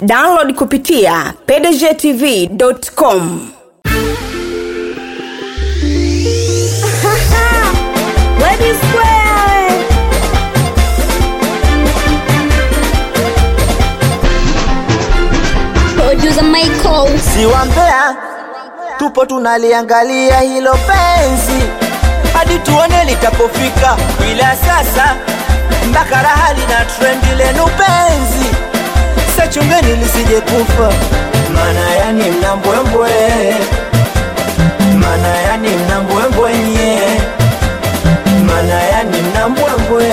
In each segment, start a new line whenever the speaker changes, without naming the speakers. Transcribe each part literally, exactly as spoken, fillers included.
Download kupitia p d g t v dot com.
Ready square. Producer Michael.
Si wambea, tupo tunaliangalia hilo penzi hadi tuone litapofika, bila sasa mpaka raha lina trend lenu penzi. Sachungeni lisije kufa, mana yani mnambwembwe, mana yani mnambwembwe nye, mana yani mnambwembwe,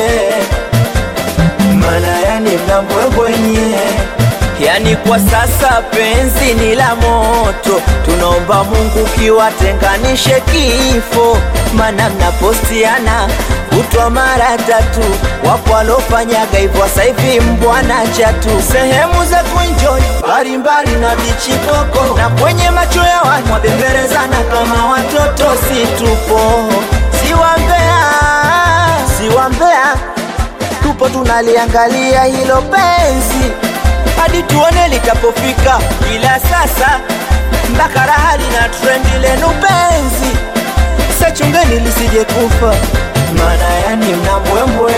mana yani mnambwembwe nye. Yani kwa sasa penzi ni la moto, tunaomba Mungu kiwatenganishe kifo, mana mnapostiana kutwa mara tatu. Wapo walofanyaga hivyo sasa hivi mbwana chatu. Sehemu za kuenjoy mbalimbali na bichi koko, na kwenye macho ya watu wabemberezana kama watoto. Si tupo, si wambea, si wambea, tupo tunaliangalia hilo penzi hadi tuone litapofika, bila sasa mpaka raha lina trend lenu penzi. Sachungeni lisije kufa, mana yani mnambwembwe,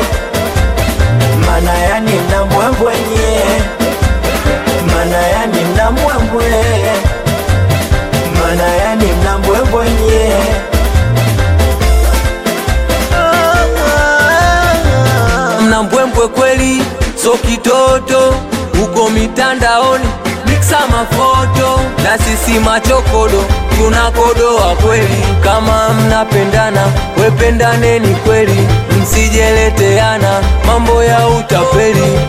mana yani mnambwembwe nye, mana yani mnambwembwe, mana yani mnambwembwe nye.
Mnambwembwe kweli, so kitoto uko mitandaoni mixa mafoto, na sisi machokodo tunakodoa kweli. Kama mnapendana wependaneni kweli, msijeleteana mambo ya utapeli.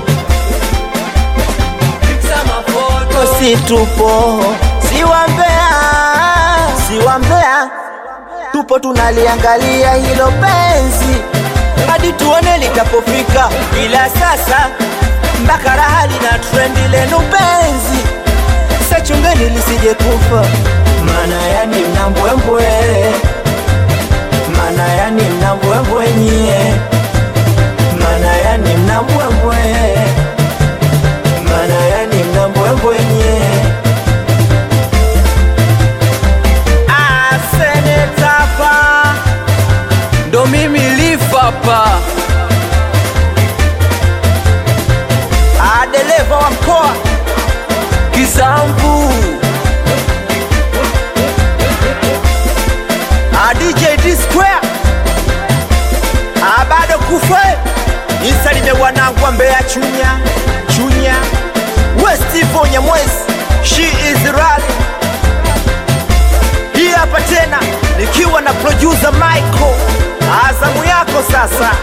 Mixa mafoto,
si tupo, si wambea, si wambea, tupo tunaliangalia hilo penzi hadi tuone litapofika, bila sasa mpaka raha lina trend lenu penzi. Sachungeni lisije kufa, mana yani mnambwembwe, mana yani mnambwembwe nye, mana yani mnambwembwe, mana yani mnambwembwe nye. Asenetapa
ndo mimi lifapa,
adeleva wa mkoa
Kisambu,
a D J D Square, a bado kufe. Nisalime wanangu wa Mbeya Chunya, Chunya Westivo Nyamwezi, she is rally. Hii hapa tena nikiwa na producer Michael. Azamu yako sasa.